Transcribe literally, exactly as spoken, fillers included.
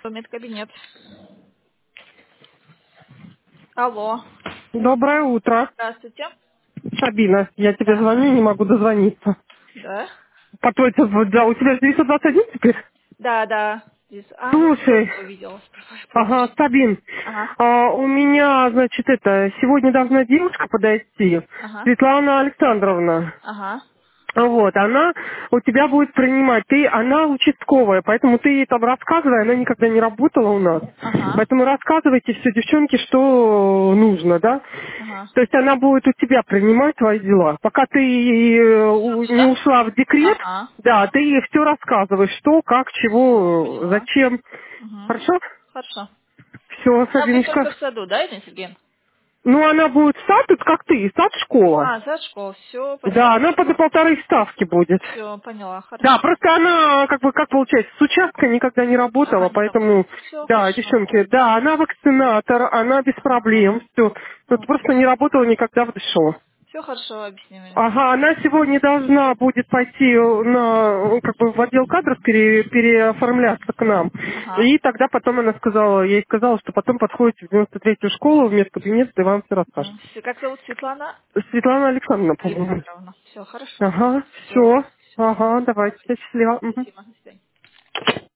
Медкабинет. Алло. Доброе утро, Здравствуйте. Сабина. Я тебе Да. звоню, не могу дозвониться. Да? По твой, да, у тебя же девятьсот двадцать один теперь? Да, да. Здесь- А, вот Слушай, просто увидела. Прошу ага, прощения. Сабин, Ага. а, у меня, значит, это, сегодня должна девушка подойти, Ага. Светлана Александровна. Ага. Вот, она у тебя будет принимать. Ты, она участковая, поэтому ты ей там рассказывай, она никогда не работала у нас. Ага. Поэтому рассказывайте все, девчонки, что нужно, да? Ага. То есть она будет у тебя принимать твои дела. Пока ты э, у- Всё, не да? ушла в декрет, Ага. да, ты ей все рассказываешь, что, как, Все, чего, поняла. зачем. Угу. Хорошо? Хорошо. Все, Она будет только Сабиночка. в саду, да, Ирина Сергеевна? Ну, она будет в сад, тут как ты, сад-школа. А, за школу. Все, Да, поняла. она по полторы ставки будет. Все, поняла. Да, Хорошо. просто она, как бы, как получается, с участка никогда не Ага, работала, не работает. поэтому, Все, да, хорошо. девчонки, да, она вакцинатор, она без проблем, Ага. все. Вот просто не работала никогда в ДШО. Все хорошо, объясним, Ирина Ага, Сергеевна. она сегодня должна будет пойти на, как бы, в отдел кадров пере- переоформляться к нам. Ага. И тогда потом она сказала, я ей сказала, что потом подходите в девяносто третью школу, в медкабинет, и вам все расскажет. М, Как зовут Светлана? Светлана Александровна, по-моему. Александровна. Все хорошо. Ага, Все. все. Все, Ага, спасибо. давайте, Давайте. счастливо. Мгм. Спасибо. До свидания.